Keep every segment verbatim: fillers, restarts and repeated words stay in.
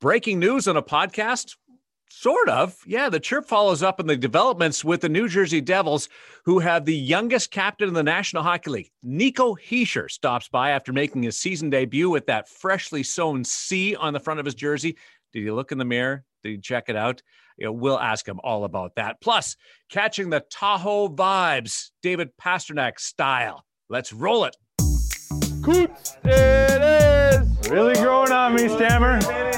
breaking news on a podcast. Sort of. Yeah, the Chirp follows up on the developments with the New Jersey Devils, who have the youngest captain in the National Hockey League. Nico Hischier stops by after making his season debut with that freshly sewn C on the front of his jersey. Did he look in the mirror? Did he check it out? You know, we'll ask him all about that. Plus, catching the Tahoe vibes, David Pastrnak style. Let's roll it. Coots, it is really growing on me, Stammer.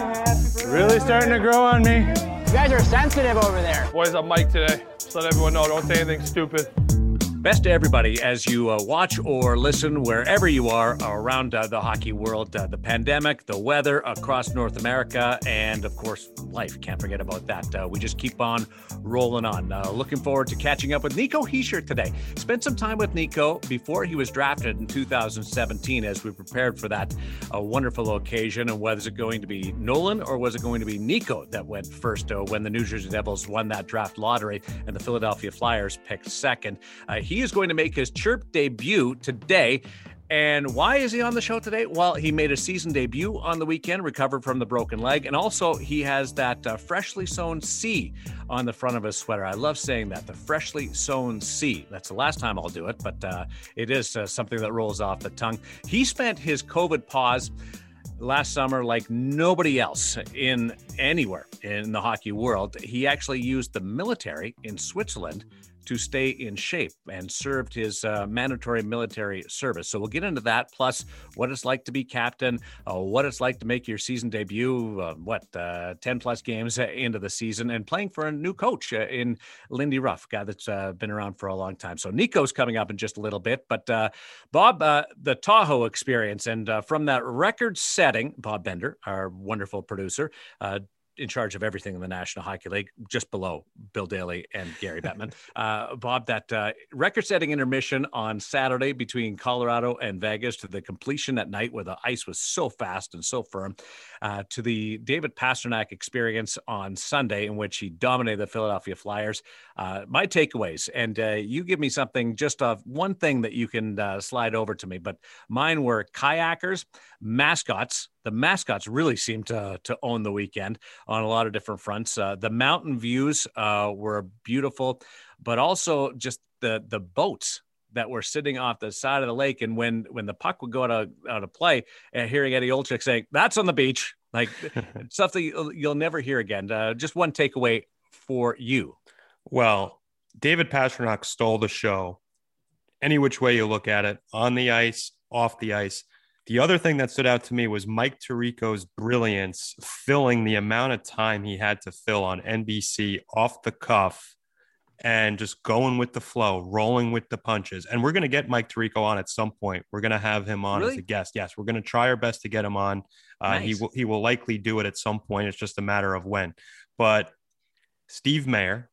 Really starting to grow on me. You guys are sensitive over there. Boys, I'm Mike today. Just let everyone know, don't say anything stupid. Best to everybody as you uh, watch or listen wherever you are around uh, the hockey world, uh, the pandemic, the weather across North America, and of course, life. Can't forget about that. Uh, we just keep on rolling on. Uh, looking forward to catching up with Nico Hischier today. Spent some time with Nico before he was drafted in two thousand seventeen as we prepared for that uh, wonderful occasion. And was it going to be Nolan or was it going to be Nico that went first uh, when the New Jersey Devils won that draft lottery and the Philadelphia Flyers picked second? Uh, he is going to make his Chirp debut today. And why is he on the show today? Well, he made a season debut on the weekend, recovered from the broken leg, and also he has that uh, freshly sewn C on the front of his sweater. I love saying that, the freshly sewn C. That's the last time I'll do it, but uh, it is uh, something that rolls off the tongue. He spent his COVID pause last summer like nobody else in anywhere in the hockey world. He actually used the military in Switzerland to stay in shape and served his uh, mandatory military service. So we'll get into that, plus what it's like to be captain, uh, what it's like to make your season debut, uh, what, uh, ten plus games into the season, and playing for a new coach uh, in Lindy Ruff, guy that's uh, been around for a long time. So Nico's coming up in just a little bit, but uh, Bob, uh, the Tahoe experience, and uh, from that record-setting, Bob Bender, our wonderful producer, uh, in charge of everything in the National Hockey League, just below Bill Daly and Gary Bettman. Uh, Bob, that uh, record-setting intermission on Saturday between Colorado and Vegas, to the completion at night where the ice was so fast and so firm, uh, to the David Pastrnak experience on Sunday in which he dominated the Philadelphia Flyers. Uh, my takeaways, and uh, you give me something, just of one thing that you can uh, slide over to me, but mine were kayakers, mascots. The mascots really seemed to, to own the weekend on a lot of different fronts. Uh, the mountain views uh, were beautiful, but also just the the boats that were sitting off the side of the lake. And when when the puck would go out of, out of play, uh, hearing Eddie Olczyk saying, "That's on the beach," like stuff that you'll, you'll never hear again. Uh, just one takeaway for you. Well, David Pastrnak stole the show. Any which way you look at it, on the ice, off the ice. The other thing that stood out to me was Mike Tirico's brilliance filling the amount of time he had to fill on N B C off the cuff and just going with the flow, rolling with the punches. And we're going to get Mike Tirico on at some point. We're going to have him on Really? as a guest. Yes, we're going to try our best to get him on. Uh, Nice. He will, he will likely do it at some point. It's just a matter of when. But Steve Mayer,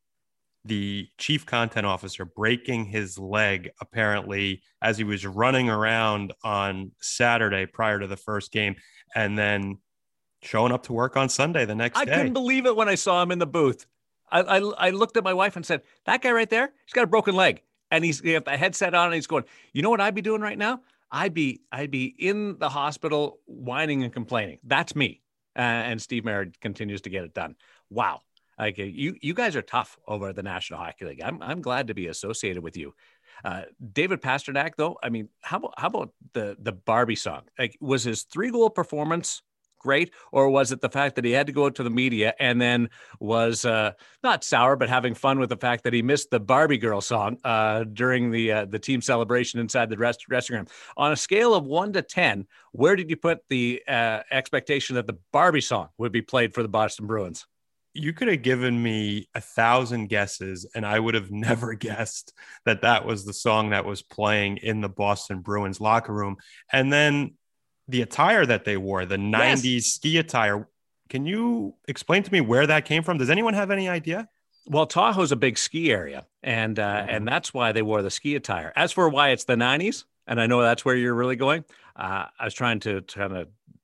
the chief content officer, breaking his leg apparently as he was running around on Saturday prior to the first game, and then showing up to work on Sunday the next I day. couldn't believe it when I saw him in the booth. I, I, I looked at my wife and said, "That guy right there, he's got a broken leg." And he's he has a headset on and he's going, "You know what I'd be doing right now? I'd be I'd be in the hospital whining and complaining." That's me. Uh, and Steve Mayer continues to get it done. Wow. Like uh, you, you guys are tough over at the National Hockey League. I'm, I'm glad to be associated with you. Uh, David Pastrnak, though, I mean, how about, how about the, the Barbie song? Like, was his three goal performance great, or was it the fact that he had to go out to the media and then was uh, not sour, but having fun with the fact that he missed the Barbie girl song uh, during the uh, the team celebration inside the rest, dressing room? On a scale of one to ten, where did you put the uh, expectation that the Barbie song would be played for the Boston Bruins? You could have given me a thousand guesses and I would have never guessed that that was the song that was playing in the Boston Bruins locker room. And then the attire that they wore, the nineties yes. ski attire. Can you explain to me where that came from? Does anyone have any idea? Well, Tahoe's a big ski area, and uh, mm-hmm. and that's why they wore the ski attire. As for why it's the nineties, and I know that's where you're really going, uh, I was trying to kind of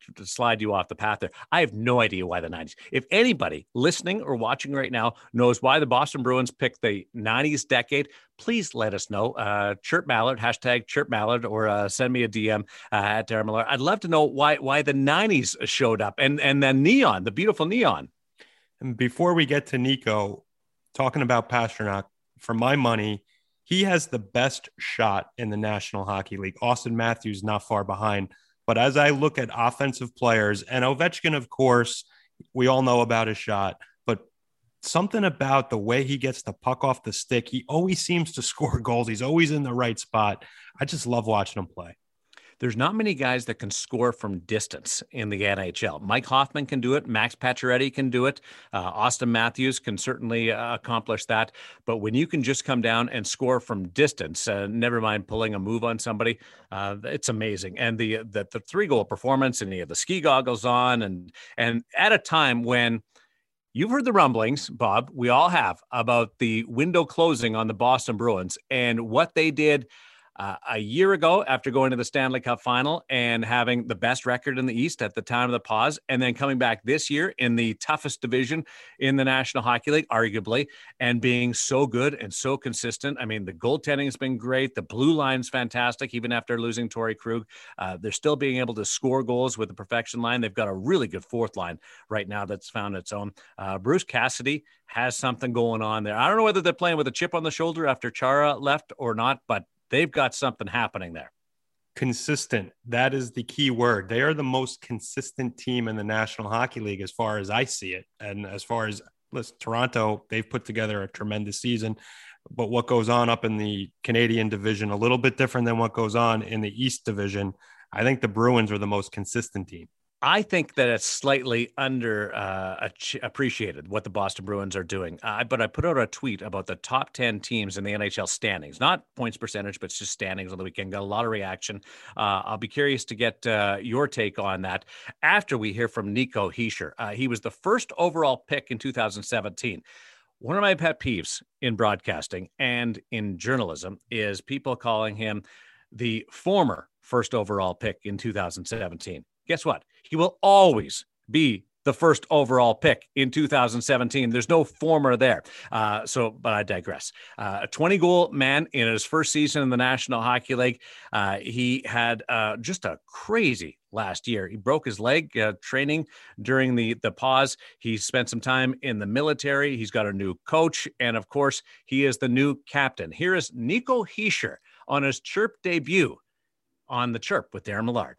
to slide you off the path there. I have no idea why the nineties. If anybody listening or watching right now knows why the Boston Bruins picked the nineties decade, please let us know. Uh, Chirp Mallard, hashtag Chirp Mallard, or uh, send me a D M uh, at Darren Miller. I'd love to know why why the nineties showed up, and and then neon, the beautiful neon. And before we get to Nico, talking about Pastrnak, for my money, he has the best shot in the National Hockey League. Austin Matthews not far behind. But as I look at offensive players, and Ovechkin, of course, we all know about his shot, but something about the way he gets the puck off the stick, he always seems to score goals. He's always in the right spot. I just love watching him play. There's not many guys that can score from distance in the N H L. Mike Hoffman can do it. Max Pacioretty can do it. Uh, Austin Matthews can certainly uh, accomplish that. But when you can just come down and score from distance, uh, never mind pulling a move on somebody, uh, it's amazing. And the, the the three-goal performance, and he had the ski goggles on, and and at a time when you've heard the rumblings, Bob, we all have, about the window closing on the Boston Bruins and what they did Uh, a year ago after going to the Stanley Cup final and having the best record in the East at the time of the pause, and then coming back this year in the toughest division in the National Hockey League, arguably, and being so good and so consistent. I mean, the goaltending has been great. The blue line's fantastic, even after losing Torrey Krug. Uh, they're still being able to score goals with the perfection line. They've got a really good fourth line right now that's found its own. Uh, Bruce Cassidy has something going on there. I don't know whether they're playing with a chip on the shoulder after Chara left or not, but they've got something happening there. Consistent. That is the key word. They are the most consistent team in the National Hockey League as far as I see it. And as far as, listen, Toronto, they've put together a tremendous season. But what goes on up in the Canadian division, a little bit different than what goes on in the East division. I think the Bruins are the most consistent team. I think that it's slightly under uh, appreciated what the Boston Bruins are doing. Uh, but I put out a tweet about the top ten teams in the N H L standings, not points percentage, but just standings on the weekend. Got a lot of reaction. Uh, I'll be curious to get uh, your take on that after we hear from Nico Hischier. Uh, he was the first overall pick in two thousand seventeen. One of my pet peeves in broadcasting and in journalism is people calling him the former first overall pick in two thousand seventeen. Guess what? He will always be the first overall pick in two thousand seventeen. There's no former there. Uh, so, but I digress. Uh, a twenty-goal man in his first season in the National Hockey League. Uh, he had uh, just a crazy last year. He broke his leg uh, training during the, the pause. He spent some time in the military. He's got a new coach. And, of course, he is the new captain. Here is Nico Hischier on his Chirp debut on the Chirp with Darren Millard.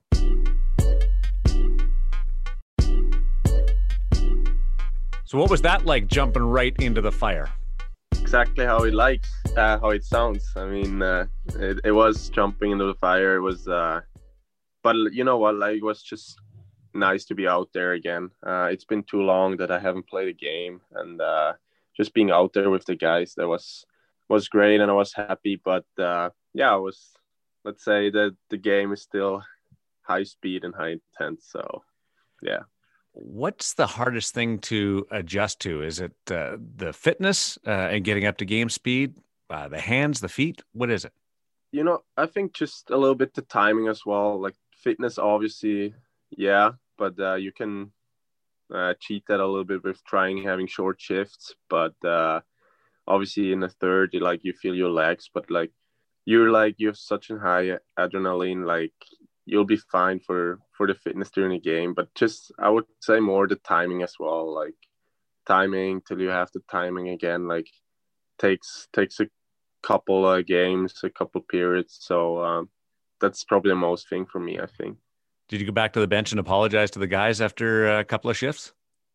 So what was that like, jumping right into the fire? Exactly how it likes, uh, how it sounds. I mean, uh, it, it was jumping into the fire. It was, uh, but you know what? Like, it was just nice to be out there again. Uh, it's been too long that I haven't played a game, and uh, just being out there with the guys, that was was great, and I was happy. But uh, yeah, I was. Let's say that the game is still high speed and high intent. So, yeah. What's the hardest thing to adjust to? Is it uh, the fitness uh, and getting up to game speed, uh, the hands, the feet? What is it? You know, I think just a little bit the timing as well. Like fitness, obviously, yeah, but uh, you can uh, cheat that a little bit with trying having short shifts. But uh, obviously, in the third, you like you feel your legs, but like you're like you have such a high adrenaline, like. You'll be fine for, for the fitness during the game, but just, I would say more the timing as well, like timing till you have the timing again, like takes, takes a couple of games, a couple periods. So um, that's probably the most thing for me, I think. Did you go back to the bench and apologize to the guys after a couple of shifts?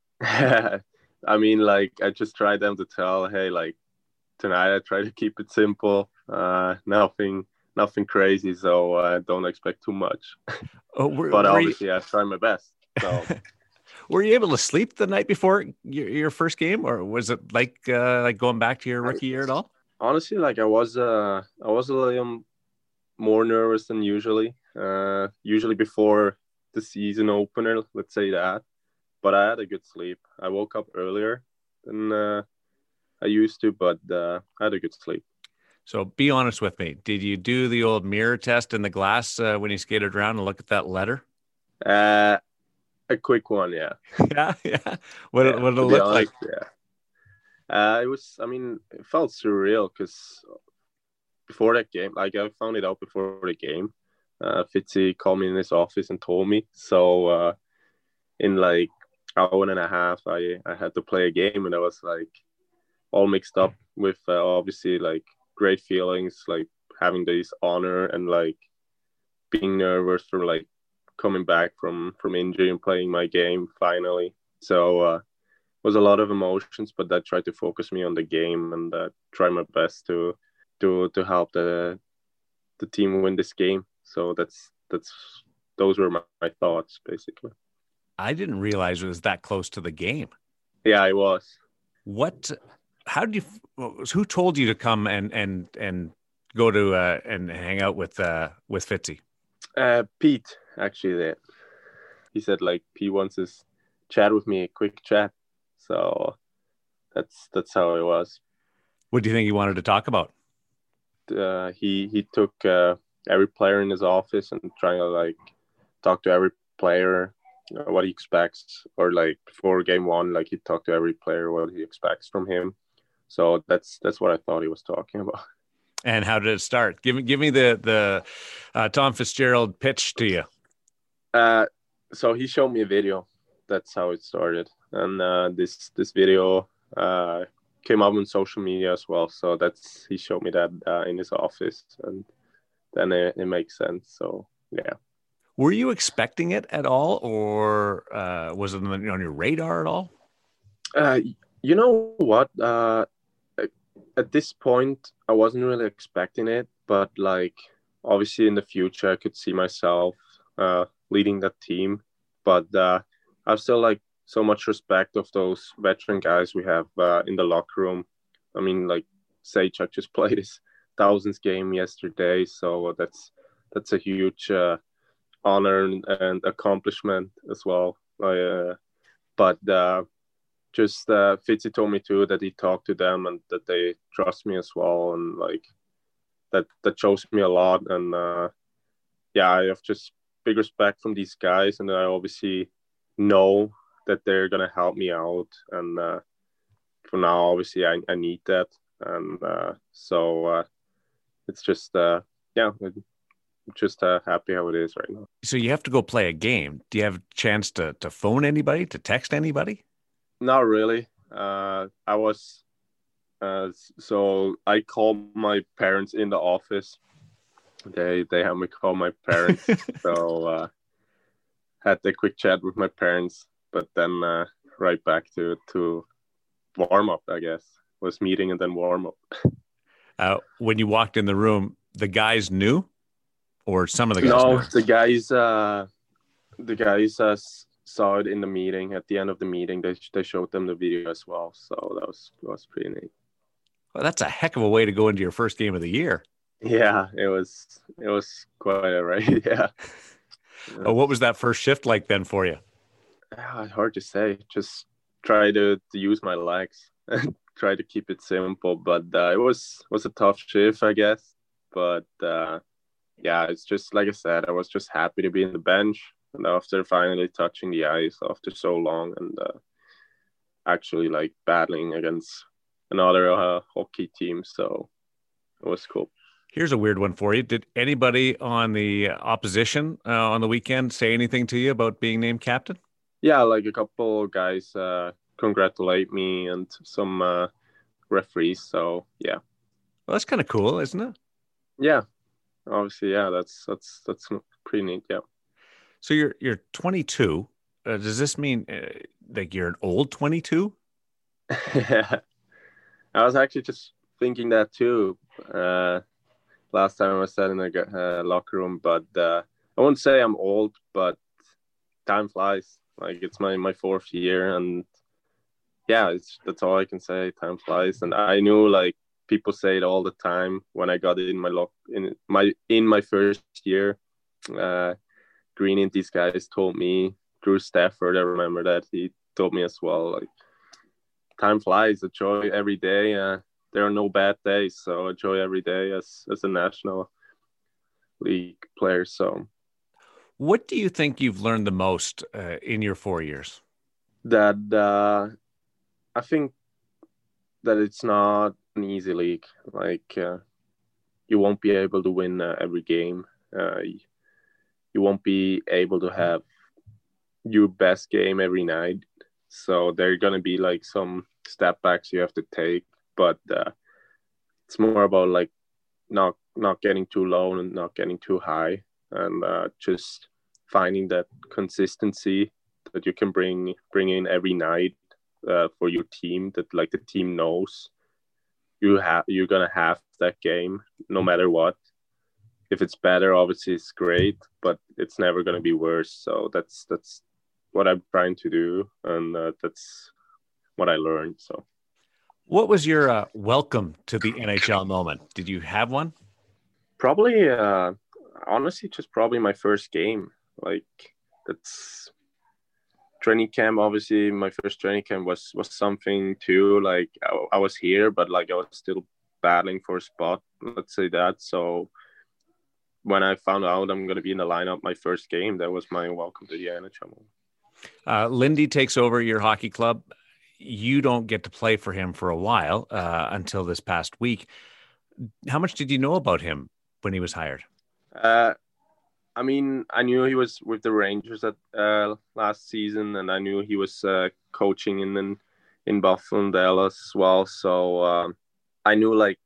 I mean, like I just tried them to tell, hey, like tonight I try to keep it simple, uh, nothing, Nothing crazy, so I uh, don't expect too much. Oh, were, but were obviously, you... I try my best. So, were you able to sleep the night before your, your first game, or was it like uh, like going back to your rookie I, year at all? Honestly, like I was, uh, I was a little more nervous than usually. Uh, usually before the season opener, let's say that. But I had a good sleep. I woke up earlier than uh, I used to, but uh, I had a good sleep. So be honest with me. Did you do the old mirror test in the glass uh, when you skated around and look at that letter? Uh, A quick one, yeah. Yeah, yeah. What yeah, what did it to be look like? honest, yeah. Uh, it was, I mean, it felt surreal because before that game, like I found it out before the game. Uh, Fitzy called me in his office and told me. So uh, in like hour and a half, I I had to play a game, and I was like all mixed up with uh, obviously like great feelings, like having this honor and like being nervous for like coming back from from injury and playing my game finally. So uh, was a lot of emotions, but I tried to focus me on the game and uh, try my best to to to help the the team win this game. So that's that's those were my, my thoughts basically. I didn't realize it was that close to the game. Yeah, I was. What? How did you? Who told you to come and and and go to uh, and hang out with uh, with Fitzy? Uh, Pete actually there. He said like he wants to chat with me, a quick chat. So that's that's how it was. What do you think he wanted to talk about? Uh, he he took uh, every player in his office and trying to like talk to every player, you know, what he expects, or like before game one, like he talked to every player what he expects from him. So that's that's what I thought he was talking about. And how did it start? Give me give me the the uh, Tom Fitzgerald pitch to you. Uh, so he showed me a video. That's how it started, and uh, this this video uh, came up on social media as well. So that's he showed me that uh, in his office, and then it, it makes sense. So yeah. Were you expecting it at all, or uh, was it on your radar at all? Uh, you know what? Uh, at this point, I wasn't really expecting it, but like obviously in the future, I could see myself uh, leading that team. But uh, I still like so much respect of those veteran guys we have uh, in the locker room. I mean, like Zajac just played his thousands game yesterday, so that's that's a huge uh, honor and, and accomplishment as well. Uh, but uh, just uh, Fitzy told me too that he talked to them and that they trust me as well, and like that that shows me a lot. And uh, yeah, I have just big respect from these guys, and I obviously know that they're gonna help me out. And uh, for now, obviously, I, I need that, and uh, so uh, it's just uh, yeah, I'm just uh, happy how it is right now. So you have to go play a game. Do you have a chance to to phone anybody, to text anybody? Not really. Uh, I was uh, so I called my parents in the office. They they had me call my parents, so uh, had a quick chat with my parents, but then uh, right back to to warm up. I guess was meeting and then warm up. Uh, when you walked in the room, the guys knew, or some of the guys no, knew? the guys uh, the guys uh, saw it in the meeting. At the end of the meeting, they they showed them the video as well. So that was that was pretty neat. Well, that's a heck of a way to go into your first game of the year. Yeah, it was it was quite a right. Yeah. Oh, what was that first shift like then for you? Uh, hard to say. Just try to, to use my legs and try to keep it simple. But uh, it was was a tough shift, I guess. But uh, yeah, it's just like I said. I was just happy to be in the bench, and after finally touching the ice after so long, and uh, actually like battling against another uh, hockey team. So it was cool. Here's a weird one for you. Did anybody on the opposition uh, on the weekend say anything to you about being named captain? Yeah, like a couple guys uh, congratulate me and some uh, referees. So yeah. Well, that's kind of cool, isn't it? Yeah, obviously, yeah. That's that's that's pretty neat. Yeah. So you're you're twenty-two. Uh, does this mean uh, like you're an old twenty-two? Yeah, I was actually just thinking that too. Uh, last time I sat in a uh, locker room, but uh, I won't say I'm old, but time flies. Like it's my, my fourth year, and yeah, it's that's all I can say. Time flies, and I knew like people say it all the time when I got in my lock in my in my first year. Uh, Green and these guys told me, Drew Stafford, I remember that he told me as well. Like time flies, enjoy every day. Uh, there are no bad days, so enjoy every day as as a National League player. So, What do you think you've learned the most uh, in your four years? That uh, I think that it's not an easy league. Like uh, you won't be able to win uh, every game. Uh, you won't be able to have your best game every night. So there are gonna be like some step backs you have to take, but uh, it's more about like not not getting too low and not getting too high, and uh, just finding that consistency that you can bring bring in every night uh, for your team. That like the team knows you have you're gonna have that game no matter what. If it's better, obviously it's great, but it's never gonna be worse. So that's that's what I'm trying to do, and uh, that's what I learned. So. What was your uh, welcome to the N H L moment? Did you have one? Probably, uh, honestly, just probably my first game. Like that's training camp. Obviously, my first training camp was was something too. Like I, I was here, but like I was still battling for a spot. Let's say that. So when I found out I'm going to be in the lineup, my first game, that was my welcome to the N H L moment. Uh, Lindy takes over your hockey club. You don't get to play for him for a while uh, until this past week. How much did you know about him when he was hired? Uh, I mean, I knew he was with the Rangers at uh, last season, and I knew he was uh, coaching in, in in Buffalo and Dallas as well. So um, I knew like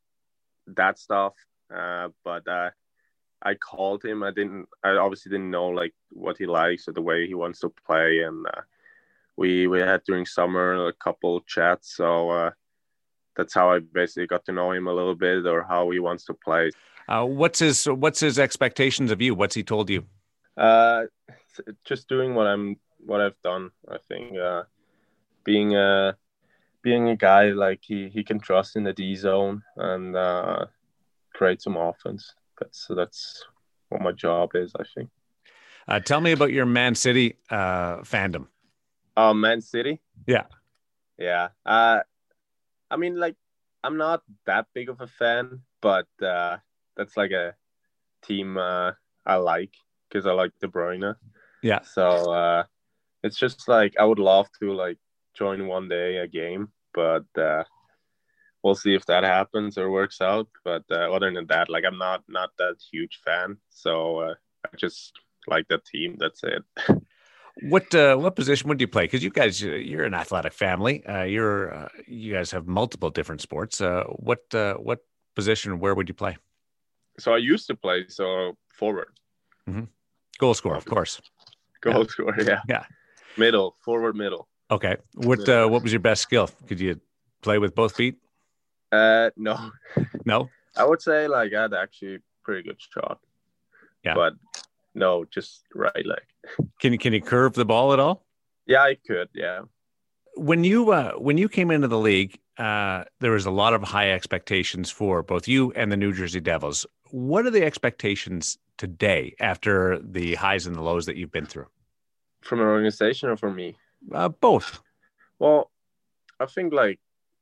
that stuff, uh, but uh, I called him. I didn't. I obviously didn't know like what he likes or the way he wants to play, and uh, we we had during summer a couple chats. So uh, that's how I basically got to know him a little bit, or how he wants to play. Uh, what's his What's his expectations of you? What's he told you? Uh, just doing what I'm what I've done. I think uh, being a being a guy like he, he can trust in the D zone and uh, create some offense. That's that's what my job is, I think. Uh, tell me about your Man City uh, fandom. Oh, Man City. Yeah, yeah. Uh, I mean, like I'm not that big of a fan, but uh, that's like a team uh, I like because I like De Bruyne. Yeah. So uh, it's just like I would love to like join one day a game, but uh, we'll see if that happens or works out. But uh, other than that, like I'm not not that huge fan. So uh, I just like the team. That's it. What uh, what position would you play? Because you guys, you're an athletic family. Uh, you're uh, you guys have multiple different sports. Uh, what uh, what position? Where would you play? So I used to play so forward. Mm-hmm. Goal scorer, of course. Goal yeah. scorer, yeah. Yeah. Middle, forward, middle. Okay. What uh, what was your best skill? Could you play with both feet? Uh, no. No. I would say like I had actually pretty good shot. Yeah. But no, just right leg. Can you can you curve the ball at all? Yeah, I could. Yeah. When you uh, when you came into the league, uh, there was a lot of high expectations for both you and the New Jersey Devils. What are the expectations today after the highs and the lows that you've been through? From an organization or from me? Uh, both. Well, I think like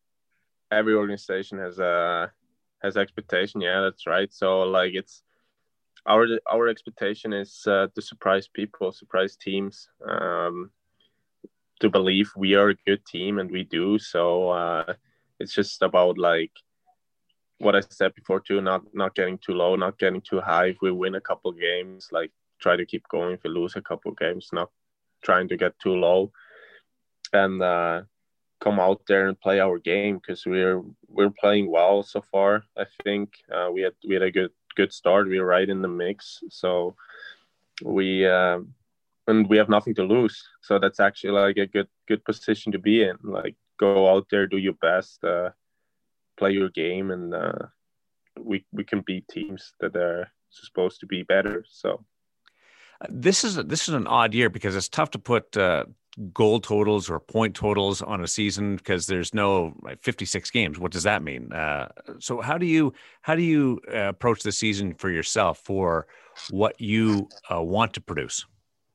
every organization has a has expectation. Yeah, that's right. So like it's our our expectation is uh, to surprise people, surprise teams, um, to believe we are a good team, and we do. So uh, it's just about like what I said before too, not not getting too low, not getting too high. If we win a couple games, like try to keep going. If we lose a couple games, not trying to get too low, and uh, come out there and play our game, because we're we're playing well so far. I think uh, we had we had a good good start. We were right in the mix, so we uh, and we have nothing to lose. So that's actually like a good good position to be in. Like go out there, do your best, uh, play your game, and uh, we we can beat teams that are supposed to be better. So this is a, this is an odd year because it's tough to put uh, goal totals or point totals on a season because there's no like, fifty-six games. What does that mean? Uh, so how do you how do you uh, approach the season for yourself for what you uh, want to produce?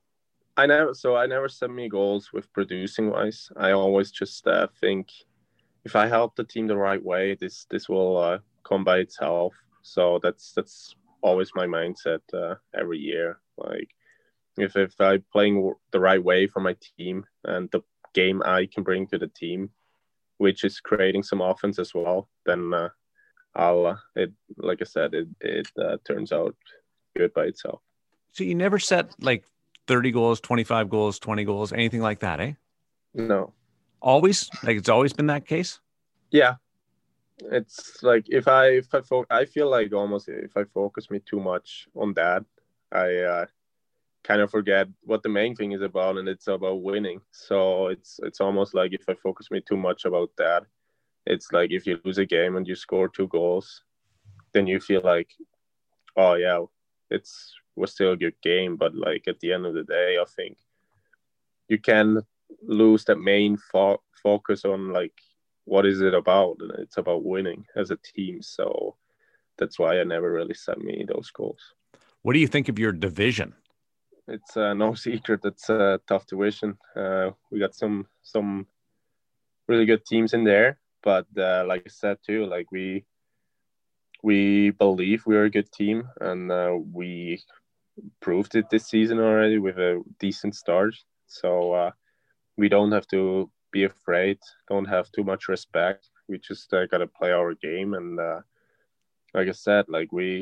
I never so I never set me goals with producing wise. I always just uh, think if I help the team the right way, this this will uh, come by itself. So that's that's always my mindset uh, every year. Like if if I'm playing the right way for my team and the game I can bring to the team, which is creating some offense as well, then uh, I'll uh, it like I said, it it uh, turns out good by itself. So you never set like thirty goals, twenty-five goals, twenty goals, anything like that, eh? No. Always? Like it's always been that case? Yeah. It's like if I if I fo- I feel like almost if I focus me too much on that, I uh, kind of forget what the main thing is about, and it's about winning. So it's it's almost like if I focus me too much about that, it's like if you lose a game and you score two goals, then you feel like, oh yeah, it's was still a good game. But like at the end of the day, I think you can lose that main fo- focus on like what is it about, and it's about winning as a team. So that's why I never really set me those goals. What do you think of your division? It's uh, no secret. It's a tough division. Uh, we got some some really good teams in there, but uh, like I said too, like we we believe we're a good team, and uh, we proved it this season already with a decent start. So uh, we don't have to be afraid. Don't have too much respect. We just uh, gotta play our game, and uh, like I said, like we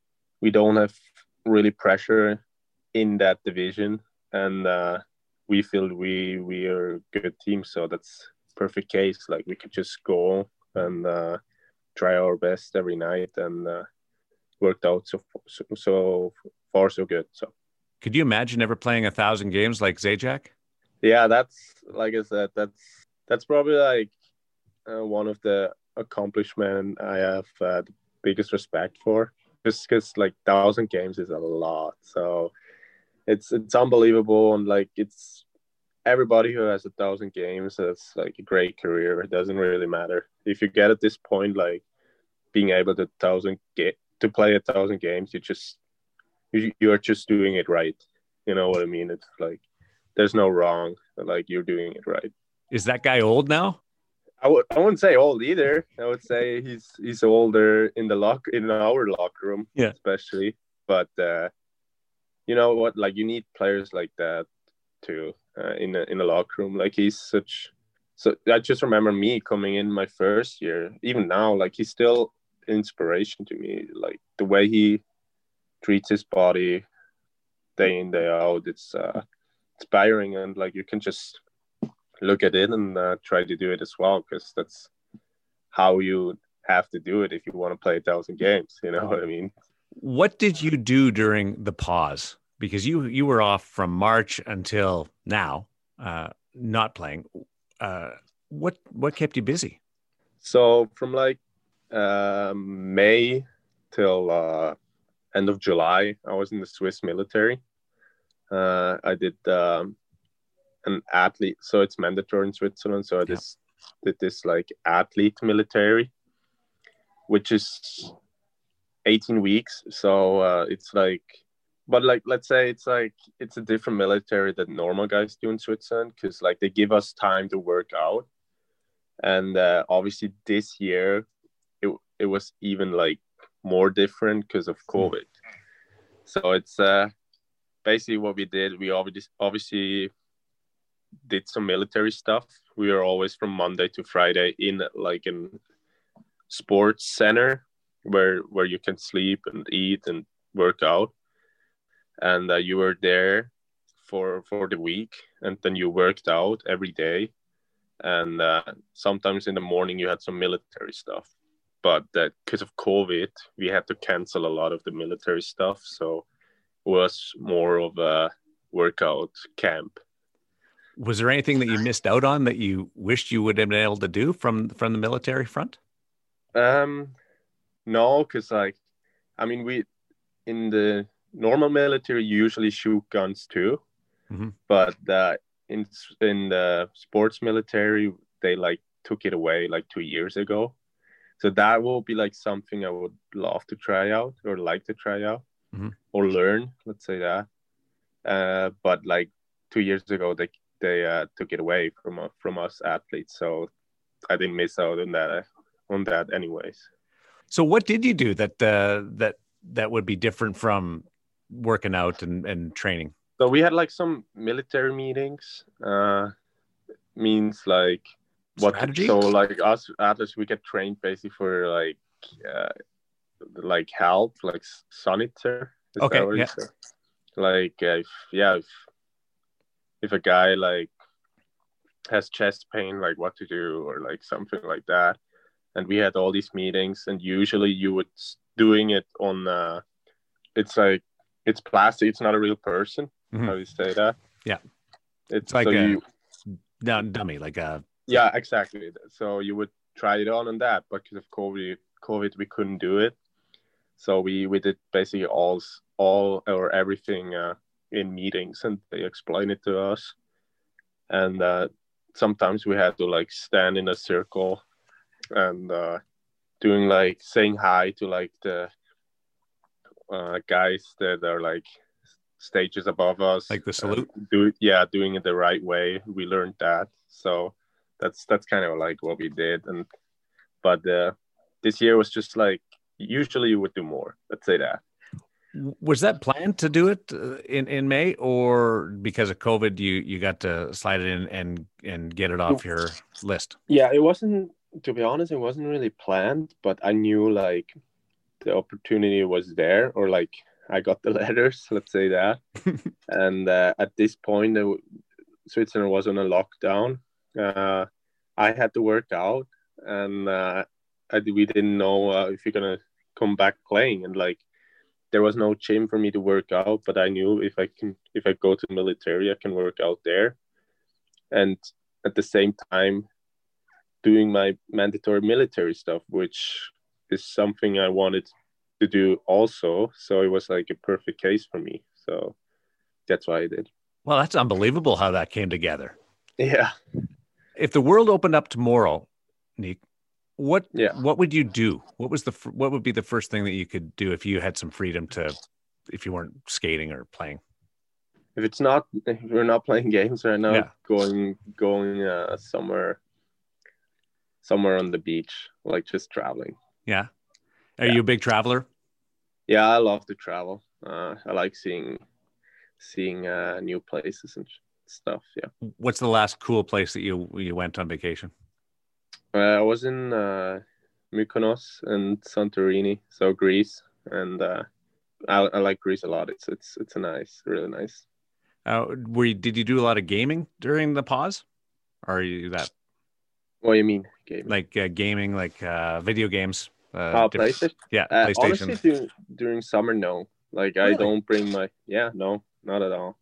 we don't have really pressure in that division, and uh, we feel we we are a good team. So that's perfect case. Like we could just go and uh, try our best every night, and uh, worked out so so, so far so good. So could you imagine ever playing a thousand games like Zajac? Yeah, that's like I said, that's that's probably like uh, one of the accomplishments I have uh, the biggest respect for, just because like thousand games is a lot. So it's it's unbelievable, and like it's everybody who has a thousand games has like a great career. It doesn't really matter if you get at this point, like being able to thousand get to play a thousand games. You just you you are just doing it right. You know what I mean? It's like there's no wrong. Like you're doing it right. Is that guy old now? I w- I wouldn't say old either. I would say he's he's older in the lock in our locker room, yeah, especially. But uh, you know what? Like you need players like that too uh, in a, in a locker room. Like he's such. So I just remember me coming in my first year. Even now, like he's still inspiration to me. Like the way he treats his body day in day out. It's uh, inspiring, and like you can just look at it and uh, try to do it as well, because that's how you have to do it if you want to play a thousand games. You know what I mean? What did you do during the pause? Because you you were off from March until now, uh, not playing. Uh, what what kept you busy? So from like uh, May till uh, end of July, I was in the Swiss military. Uh, I did um, an athlete, so it's mandatory in Switzerland. So I Yeah. just did this like athlete military, which is eighteen weeks. So uh, it's like, but like, let's say it's like, it's a different military that normal guys do in Switzerland, because like they give us time to work out. And uh, obviously this year, it, it was even like more different because of COVID. So it's uh, basically what we did. We obviously, obviously did some military stuff. We were always from Monday to Friday in like a sports center where where you can sleep and eat and work out. And uh, you were there for for the week, and then you worked out every day. And uh, sometimes in the morning you had some military stuff. But uh, because of COVID, we had to cancel a lot of the military stuff. So it was more of a workout camp. Was there anything that you missed out on that you wished you would have been able to do from from the military front? Um, no, because like, I mean, we in the normal military you usually shoot guns too, mm-hmm. but uh, in in the sports military they like took it away like two years ago. So that will be like something I would love to try out or like to try out mm-hmm. or learn. Let's say that. Uh, but like two years ago they they uh, took it away from uh, from us athletes, so I didn't miss out on that on that anyways. So what did you do that uh, that that would be different from working out and, and training? So we had like some military meetings. Uh, means like what? Strategy? So like us athletes, we get trained basically for like uh, like help, like sanitaire. Is Okay, that what yeah. you say? Like uh, if yeah, if, if a guy like has chest pain, like what to do or like something like that. And we had all these meetings, and usually you would doing it on. Uh, it's like it's plastic. It's not a real person. Mhm. How do you say that? Yeah. It's, It's like so a you. d- dummy, like a Yeah, exactly. So you would try it on and that, but because of COVID, COVID, we couldn't do it. So we we did basically all all or everything uh, in meetings, and they explained it to us. And uh, sometimes we had to like stand in a circle and uh, doing like saying hi to like the uh, guys that are like stages above us, like the salute. do yeah doing it the right way. We learned that, so that's that's kind of like what we did. And but uh, this year was just like usually you would do more, let's say that. Was that planned to do it uh, in in May, or because of COVID you you got to slide it in and and get it off your list? Yeah, it wasn't, to be honest, it wasn't really planned, but I knew like the opportunity was there, or like I got the letters, let's say that. And uh, at this point, uh, Switzerland was on a lockdown. Uh, I had to work out, and uh, I, we didn't know uh, if you're gonna come back playing. And like, there was no gym for me to work out, but I knew if I can, if I go to the military, I can work out there. And at the same time, doing my mandatory military stuff, which is something I wanted to do also. So it was like a perfect case for me. So that's why I did. Well, that's unbelievable how that came together. Yeah. If the world opened up tomorrow, Nick, what Yeah. what would you do? What was the fir- what would be the first thing that you could do if you had some freedom to, if you weren't skating or playing? If it's not, if we're not playing games right now, Yeah. going going uh, somewhere, somewhere on the beach, like just traveling. Yeah. Are Yeah. you a big traveler? Yeah, I love to travel. Uh, I like seeing seeing uh, new places and stuff. Yeah. What's the last cool place that you you went on vacation? Uh, I was in uh, Mykonos and Santorini, so Greece, and uh, I, I like Greece a lot. It's it's it's a nice, really nice. Uh, were you, did you do a lot of gaming during the pause? Or are you that What do you mean, gaming? like uh, gaming, like uh, video games? Uh, Oh, different- PlayStation. Yeah, Uh, PlayStation. honestly, during, during summer, no. Like I Really? don't bring my yeah, no, not at all.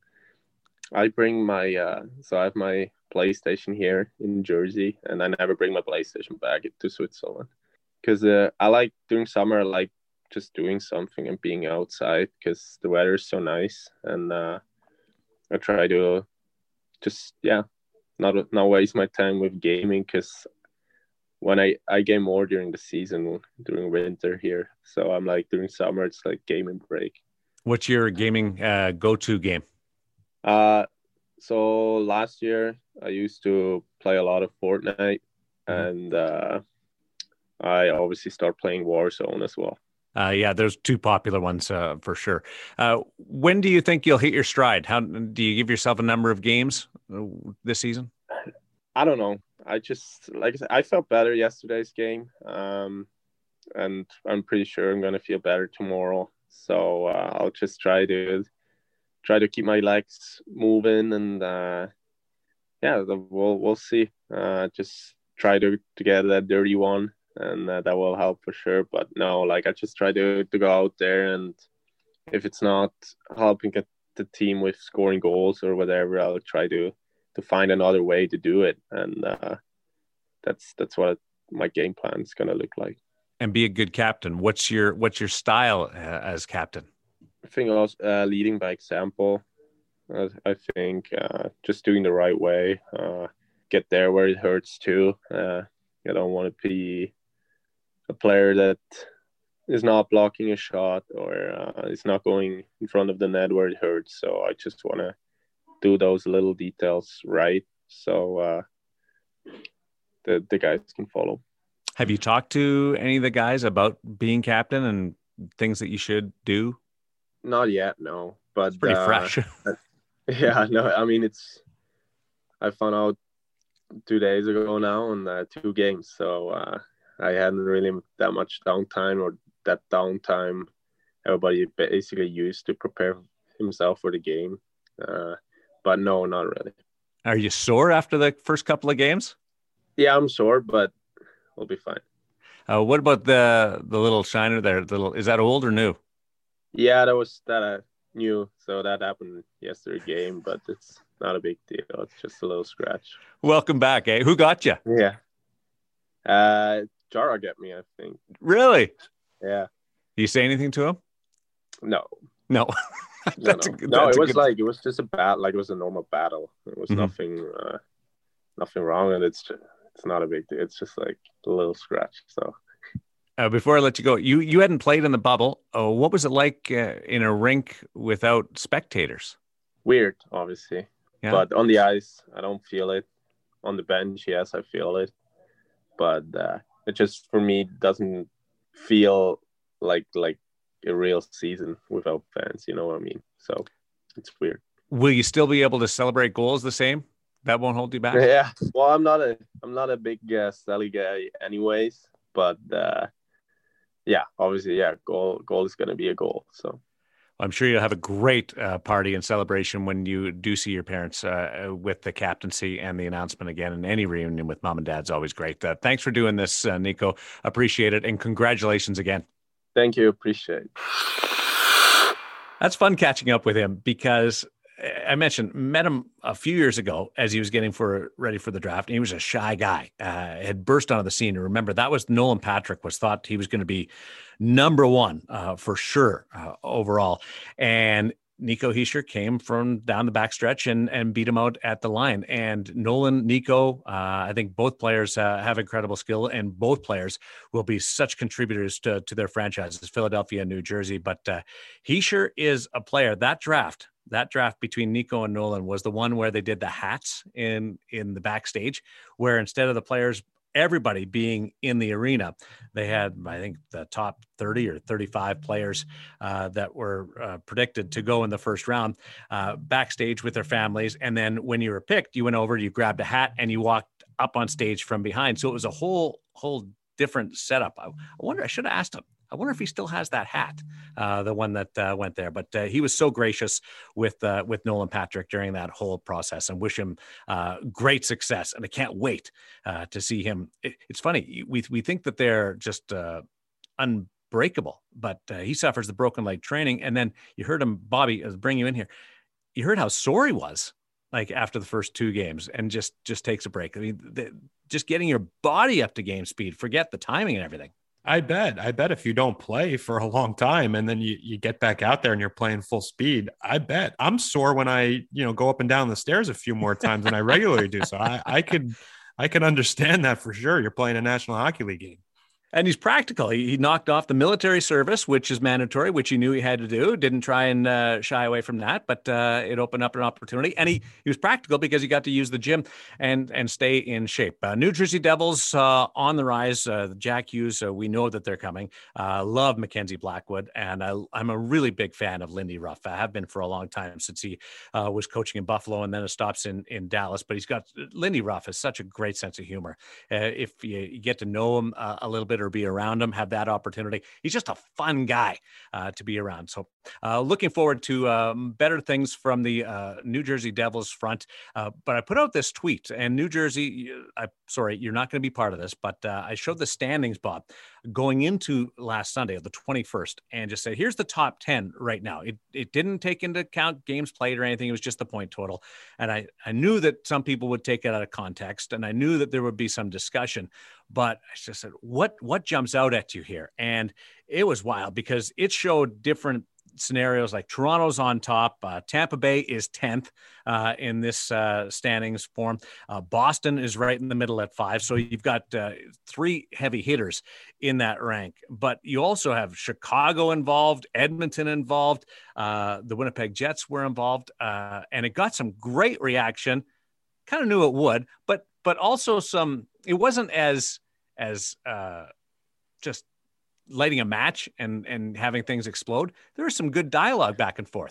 I bring my uh, so I have my PlayStation here in Jersey, and I never bring my PlayStation back to Switzerland because uh, I like during summer. I like just doing something and being outside because the weather is so nice, and uh, I try to just yeah, not not waste my time with gaming because when I, I game more during the season, during winter here. So I'm like during summer, it's like gaming break. What's your gaming uh, go-to game? Uh, so last year I used to play a lot of Fortnite, Mhm. and uh, I obviously start playing Warzone as well. Uh, yeah, there's two popular ones uh, for sure. Uh, when do you think you'll hit your stride? How do you give yourself a number of games uh, this season? I don't know. I just like I said, I felt better yesterday's game, um, and I'm pretty sure I'm gonna feel better tomorrow. So uh, I'll just try to try to keep my legs moving, and uh, yeah, the, we'll we'll see. Uh, just try to, to get that dirty one, and uh, that will help for sure. But no, like I just try to to go out there, and if it's not helping get the team with scoring goals or whatever, I'll try to. to find another way to do it, and uh, that's that's what my game plan is going to look like. And be a good captain. What's your what's your style uh, as captain? I think also uh, leading by example. Uh, I think uh, just doing the right way, uh, get there where it hurts too. Uh, I don't want to be a player that is not blocking a shot or uh, is not going in front of the net where it hurts. So I just want to do those little details right, so uh, the the guys can follow. Have you talked to any of the guys about being captain and things that you should do? Not yet, no. But It's pretty uh, fresh. Yeah, no, I mean it's. I found out two days ago now on uh, two games, so uh, I hadn't really that much downtime or that downtime. Everybody basically used to prepare himself for the game, uh, but no, not really. Are you sore after the first couple of games? Yeah, I'm sore, but we'll be fine. Uh, what about the the little shiner there? The little, is that old or new? Yeah, that was that uh, new, so that happened yesterday game, but it's not a big deal. It's just a little scratch. Welcome back, eh? Who got you? Yeah. Uh, Jara got me, I think. Really? Yeah. You say anything to him? No. No. no, no. a, no it was good... like, it was just a bat, like it was a normal battle. It was mm-hmm. nothing, uh, nothing wrong. And it's just, it's not a big deal. It's just like a little scratch. So. Uh, before I let you go, you you hadn't played in the bubble. Oh, what was it like uh, in a rink without spectators? Weird, obviously. Yeah. But on the ice, I don't feel it. On the bench, yes, I feel it. But uh, it just, for me, doesn't feel like like a real season without fans. You know what I mean? So it's weird. Will you still be able to celebrate goals the same? That won't hold you back? Yeah. Well, I'm not a I'm not a big uh, Sally guy anyways. But uh, yeah, obviously, yeah, goal goal is going to be a goal. So I'm sure you'll have a great uh, party and celebration when you do see your parents uh, with the captaincy and the announcement again. And any reunion with mom and dad's always great. Uh, thanks for doing this, uh, Nico. Appreciate it. And congratulations again. Thank you. Appreciate it. That's fun catching up with him because I mentioned, met him a few years ago as he was getting for ready for the draft. And he was a shy guy, uh, had burst onto the scene. And remember, that was Nolan Patrick was thought he was going to be number one uh, for sure uh, overall. And Nico Hischier came from down the backstretch and and beat him out at the line. And Nolan, Nico, uh, I think both players uh, have incredible skill, and both players will be such contributors to, to their franchises, Philadelphia and New Jersey. But uh, Hischier is a player. That draft, that draft between Nico and Nolan was the one where they did the hats in, in the backstage, where instead of the players, everybody being in the arena, they had, I think, the top thirty or thirty-five players uh, that were uh, predicted to go in the first round uh, backstage with their families. And then when you were picked, you went over, you grabbed a hat, and you walked up on stage from behind. So it was a whole, whole different setup. I, I wonder, I should have asked him. I wonder if he still has that hat, uh, the one that uh, went there. But uh, he was so gracious with uh, with Nolan Patrick during that whole process, and wish him uh, great success. And I can't wait uh, to see him. It, it's funny. We we think that they're just uh, unbreakable, but uh, he suffers the broken leg training. And then you heard him, Bobby, uh, bring you in here. You heard how sore he was, like after the first two games, and just just takes a break. I mean, the, just getting your body up to game speed. Forget the timing and everything. I bet. I bet if you don't play for a long time and then you, you get back out there and you're playing full speed, I bet I'm sore when I, you know, go up and down the stairs a few more times than I regularly do. So I, I could, I can understand that for sure. You're playing a National Hockey League game. And he's practical. He, he knocked off the military service, which is mandatory, which he knew he had to do. Didn't try and uh, shy away from that, but uh, it opened up an opportunity. And he, he was practical because he got to use the gym and and stay in shape. Uh, New Jersey Devils uh, on the rise. Uh, Jack Hughes, uh, we know that they're coming. Uh, love Mackenzie Blackwood, and I, I'm a really big fan of Lindy Ruff. I have been for a long time since he uh, was coaching in Buffalo and then it stops in, in Dallas. But he's got Lindy Ruff has such a great sense of humor. Uh, if you, you get to know him uh, a little bit or be around him, have that opportunity. He's just a fun guy uh, to be around. So uh, looking forward to um, better things from the uh, New Jersey Devils front. Uh, but I put out this tweet, and New Jersey, I, sorry, you're not going to be part of this, but uh, I showed the standings, Bob, going into last Sunday, the twenty-first, and just said, here's the top ten right now. It it didn't take into account games played or anything. It was just the point total. And I, I knew that some people would take it out of context, and I knew that there would be some discussion. But I just said, what what jumps out at you here? And it was wild because it showed different scenarios, like Toronto's on top. Uh, Tampa Bay is tenth uh, in this uh, standings form. Uh, Boston is right in the middle at five. So you've got uh, three heavy hitters in that rank. But you also have Chicago involved, Edmonton involved. Uh, the Winnipeg Jets were involved. Uh, and it got some great reaction. Kind of knew it would, but but also some, it wasn't as, as uh, just lighting a match and, and having things explode. There was some good dialogue back and forth.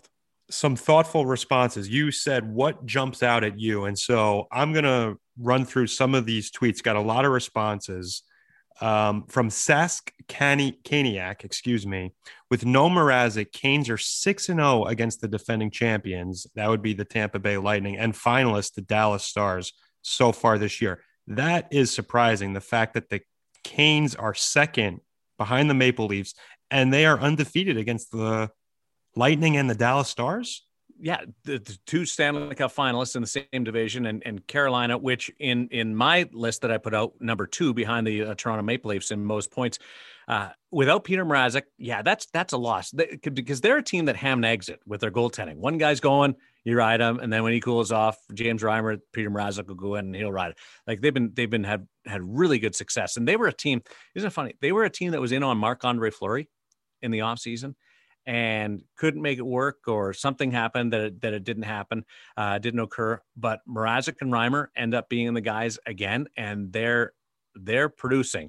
some thoughtful responses. You said what jumps out at you. And so I'm going to run through some of these tweets. Got a lot of responses um, from Sask Kaniak, excuse me. With no Mrazek, Canes are six and oh against the defending champions. That would be the Tampa Bay Lightning, and finalists, the Dallas Stars, so far this year. That is surprising. The fact that the Canes are second behind the Maple Leafs and they are undefeated against the Lightning and the Dallas Stars. Yeah, the, the two Stanley Cup finalists in the same division, and, and Carolina, which in in my list that I put out, number two behind the uh, Toronto Maple Leafs in most points. Uh, without Peter Mrazek, yeah, that's that's a loss they, because they're a team that ham and eggs it with their goaltending. One guy's going, you ride him, and then when he cools off, James Reimer, Peter Mrazek will go in and he'll ride it. Like they've been they've been had had really good success, and they were a team. Isn't it funny? They were a team that was in on Marc-Andre Fleury in the offseason and couldn't make it work, or something happened that it, that it didn't happen, uh, didn't occur. But Mrazek and Reimer end up being the guys again, and they're they're producing.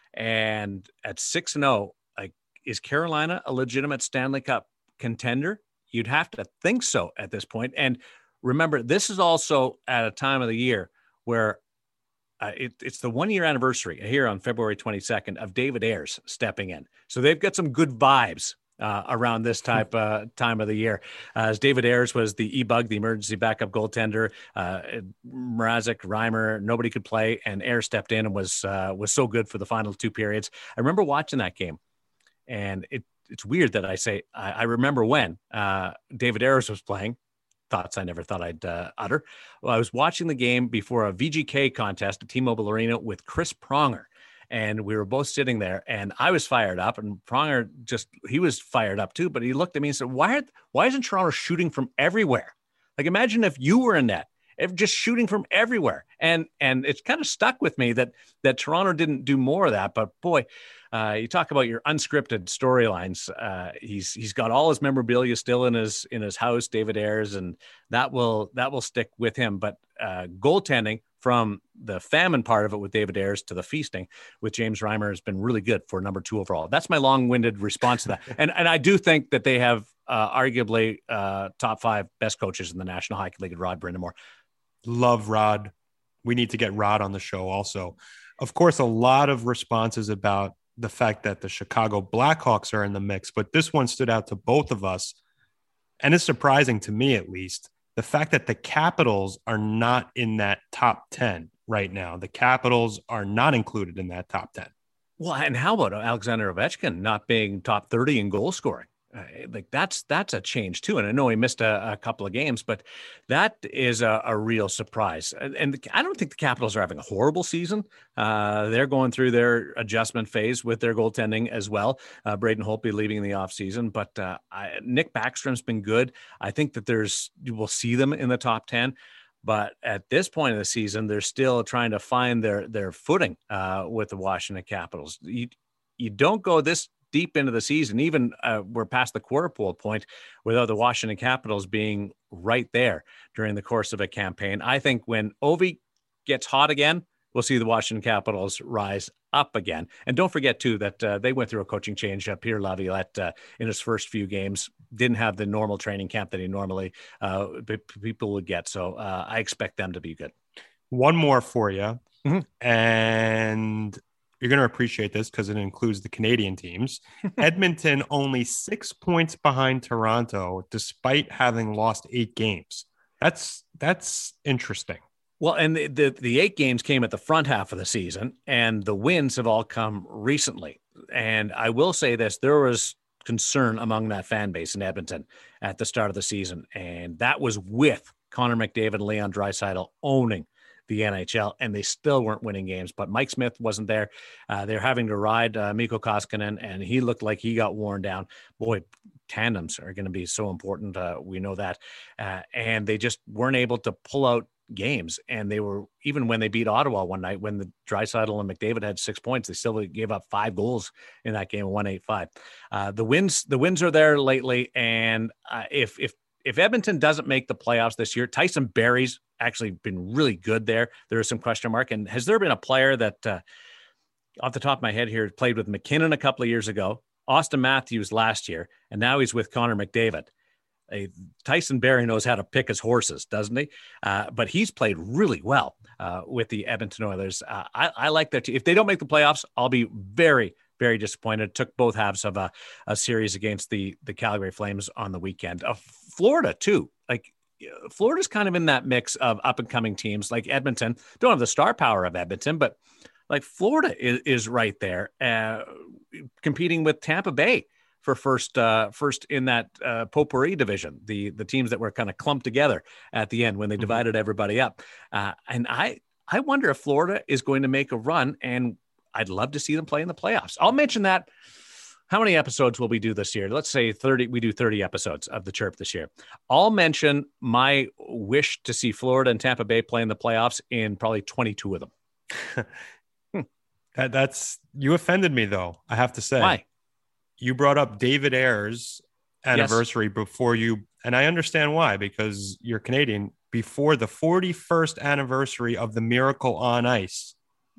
And at six and zero, like, is Carolina a legitimate Stanley Cup contender? You'd have to think so at this point. And remember, this is also at a time of the year where uh, it, it's the one year anniversary here on February twenty-second of David Ayres stepping in. So they've got some good vibes Uh, around this type uh, time of the year, uh, as David Ayres was the E-bug, the emergency backup goaltender. Uh, Mrazek, Reimer, nobody could play, and Ayres stepped in and was uh, was so good for the final two periods. I remember watching that game, and it it's weird that I say I, I remember when uh, David Ayres was playing. Thoughts I never thought I'd uh, utter. Well, I was watching the game before a V G K contest at T-Mobile Arena with Chris Pronger. And we were both sitting there, and I was fired up, and Pronger just, he was fired up too, but he looked at me and said, why, are, why isn't Toronto shooting from everywhere? Like, imagine if you were in net, if just shooting from everywhere. And, and it's kind of stuck with me that, that Toronto didn't do more of that, but boy, uh, you talk about your unscripted storylines. Uh, he's, he's got all his memorabilia still in his, in his house, David Ayres, and that will, that will stick with him. But uh, goaltending, from the famine part of it with David Ayres to the feasting with James Reimer, has been really good for number two overall. That's my long-winded response to that. And and I do think that they have uh, arguably uh, top five best coaches in the National Hockey League, Rod Brind'Amour. Love Rod. We need to get Rod on the show also. Of course, a lot of responses about the fact that the Chicago Blackhawks are in the mix, but this one stood out to both of us, and it's surprising to me at least. The fact that the Capitals are not in that top ten right now. The Capitals are not included in that top ten. Well, and how about Alexander Ovechkin not being top thirty in goal scoring? Uh, like that's that's a change too. And I know he missed a, a couple of games, but that is a, a real surprise. And, and the, I don't think the Capitals are having a horrible season. Uh, they're going through their adjustment phase with their goaltending as well. Uh, Braden Holtby leaving in the offseason, but uh, I, Nick Backstrom's been good. I think that there's you will see them in the top ten. But at this point of the season, they're still trying to find their their footing uh, with the Washington Capitals. You, you don't go this deep into the season, even uh, we're past the quarter pole point, without the Washington Capitals being right there during the course of a campaign. I think when Ovi gets hot again, we'll see the Washington Capitals rise up again. And don't forget, too, that uh, they went through a coaching change. Uh, Pierre Laviolette, uh, in his first few games, didn't have the normal training camp that he normally uh, people would get. So uh, I expect them to be good. One more for you. Mm-hmm. And you're going to appreciate this because it includes the Canadian teams. Edmonton only six points behind Toronto, despite having lost eight games. That's that's interesting. Well, and the, the, the eight games came at the front half of the season, and the wins have all come recently. And I will say this, there was concern among that fan base in Edmonton at the start of the season, and that was with Connor McDavid and Leon Draisaitl owning the N H L, and they still weren't winning games. But Mike Smith wasn't there. Uh, they're having to ride uh, Mikko Koskinen, and he looked like he got worn down. Boy, tandems are going to be so important. Uh, we know that. Uh, and they just weren't able to pull out games. And they were, even when they beat Ottawa one night, when the Draisaitl and McDavid had six points, they still gave up five goals in that game, one eight five. Uh, the wins, the wins are there lately. And uh, if, if, if Edmonton doesn't make the playoffs this year, Tyson Barrie's actually been really good there. There is some question mark. And has there been a player that, uh, off the top of my head here, played with McKinnon a couple of years ago, Austin Matthews last year, and now he's with Connor McDavid? A, Tyson Barrie knows how to pick his horses, doesn't he? Uh, but he's played really well uh, with the Edmonton Oilers. Uh, I, I like that. Too. If they don't make the playoffs, I'll be very, very disappointed. Took both halves of a, a series against the the Calgary Flames on the weekend. Uh, Florida too. Like Florida's kind of in that mix of up and coming teams. Like Edmonton, don't have the star power of Edmonton, but like Florida is, is right there, uh, competing with Tampa Bay for first, uh, first in that uh, potpourri division, the the teams that were kind of clumped together at the end when they divided mm-hmm. everybody up. Uh, and I I wonder if Florida is going to make a run, and I'd love to see them play in the playoffs. I'll mention that. How many episodes will we do this year? Let's say thirty. We do thirty episodes of the Chirp this year. I'll mention my wish to see Florida and Tampa Bay play in the playoffs in probably twenty-two of them. that, that's you offended me though. I have to say. Why? You brought up David Ayer's anniversary yes. before you, and I understand why, because you're Canadian. Before the forty-first anniversary of the Miracle on Ice,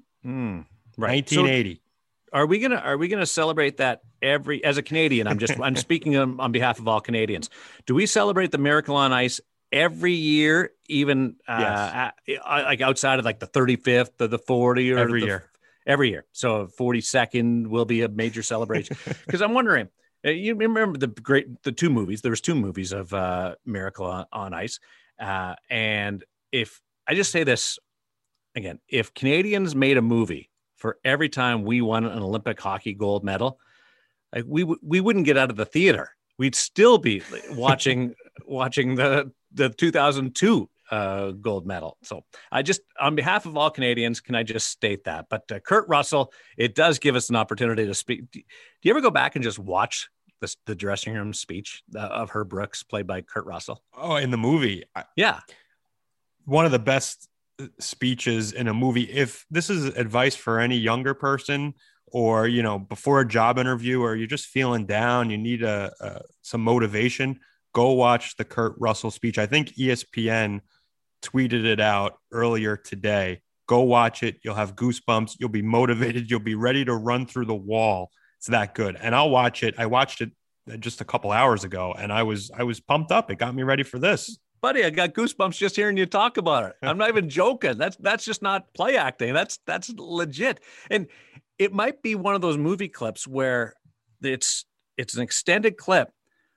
mm, right, nineteen eighty. So are we gonna Are we gonna celebrate that every? As a Canadian, I'm just I'm speaking on, on behalf of all Canadians. Do we celebrate the Miracle on Ice every year, even uh, yes. at, like outside of like the thirty-fifth or the forty or every the, year? Every year. So forty-second will be a major celebration. Because I'm wondering, you remember the great, the two movies, there was two movies of uh, Miracle on, on Ice. Uh, and if I just say this again, if Canadians made a movie for every time we won an Olympic hockey gold medal, like we, w- we wouldn't get out of the theater. We'd still be watching, watching the, the two thousand two uh gold medal. So I just, on behalf of all Canadians, can I just state that? But uh, Kurt Russell, it does give us an opportunity to speak. Do you ever go back and just watch this, the dressing room speech uh, of Herb Brooks, played by Kurt Russell? Oh, in the movie. Yeah. One of the best speeches in a movie. If this is advice for any younger person, or, you know, before a job interview, or you're just feeling down, you need a, a some motivation, go watch the Kurt Russell speech. I think E S P N tweeted it out earlier today. Go watch it. You'll have goosebumps. You'll be motivated. You'll be ready to run through the wall. It's that good. And I'll watch it. I watched it just a couple hours ago, and I was I was pumped up. It got me ready for this. Buddy, I got goosebumps just hearing you talk about it. I'm not even joking. That's that's just not play acting. That's that's legit. And it might be one of those movie clips where it's it's an extended clip,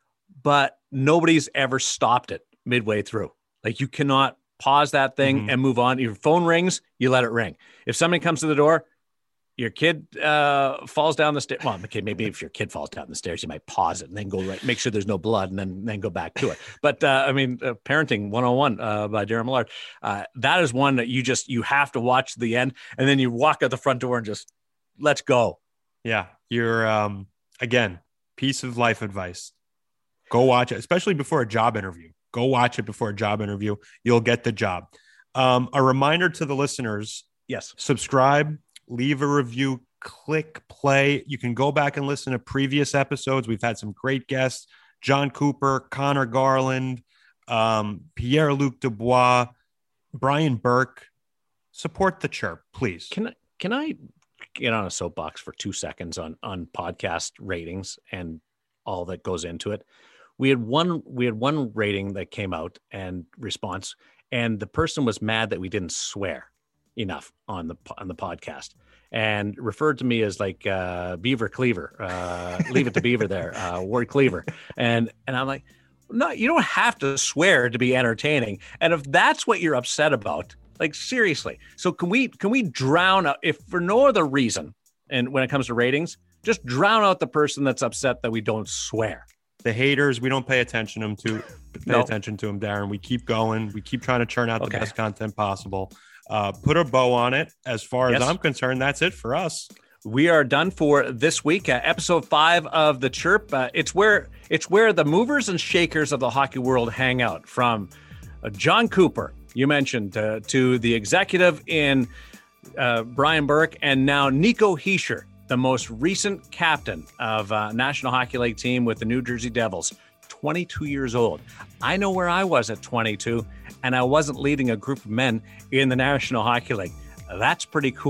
but nobody's ever stopped it midway through. Like, you cannot pause that thing mm-hmm. and move on. Your phone rings, you let it ring. If somebody comes to the door, your kid uh, falls down the stairs. Well, okay, maybe if your kid falls down the stairs, you might pause it and then go right, make sure there's no blood, and then then go back to it. But uh, I mean, uh, Parenting one oh one uh, by Darren Millard, uh, that is one that you just you have to watch to the end, and then you walk out the front door and just let's go. Yeah, you're um, again, piece of life advice. Go watch it, especially before a job interview. Go watch it before a job interview. You'll get the job. Um, a reminder to the listeners. Yes. Subscribe, leave a review, click play. You can go back and listen to previous episodes. We've had some great guests. John Cooper, Connor Garland, um, Pierre-Luc Dubois, Brian Burke. Support the Chirp, please. Can I, can I get on a soapbox for two seconds on, on podcast ratings and all that goes into it? We had one, we had one rating that came out and response, and the person was mad that we didn't swear enough on the, on the podcast, and referred to me as like uh, Beaver Cleaver, uh, leave it to Beaver there, uh, Ward Cleaver. And, and I'm like, no, you don't have to swear to be entertaining. And if that's what you're upset about, like, seriously. So can we, can we drown out, if for no other reason, and when it comes to ratings, just drown out the person that's upset that we don't swear. The haters, we don't pay attention to them to pay no. attention to them, Darren. We keep going. We keep trying to churn out okay. the best content possible. Uh, put a bow on it. As far yes. as I'm concerned, that's it for us. We are done for this week. Uh, episode five of the Chirp. Uh, it's where it's where the movers and shakers of the hockey world hang out. From uh, John Cooper, you mentioned, uh, to the executive in uh, Brian Burke, and now Nico Hischier, the most recent captain of uh, National Hockey League team with the New Jersey Devils, twenty-two years old. I know where I was at twenty-two, and I wasn't leading a group of men in the National Hockey League. That's pretty cool.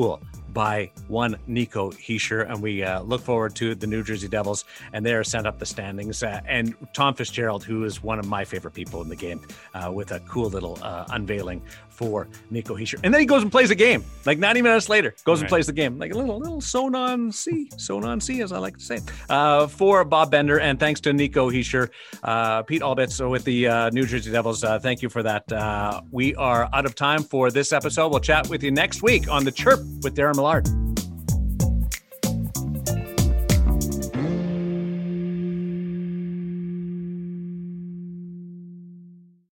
by one Nico Hischier, and we uh, look forward to the New Jersey Devils, and they are sent up the standings. Uh, and Tom Fitzgerald, who is one of my favorite people in the game, uh, with a cool little uh, unveiling for Nico Hischier. And then he goes and plays a game, like ninety minutes later, goes right. and plays the game, like a little little sewn on C, sewn on C, as I like to say. Uh, for Bob Bender, and thanks to Nico Hischier, uh, Pete Albitz with the uh, New Jersey Devils. Uh, thank you for that. Uh, we are out of time for this episode. We'll chat with you next week on The Chirp with Darren Millard.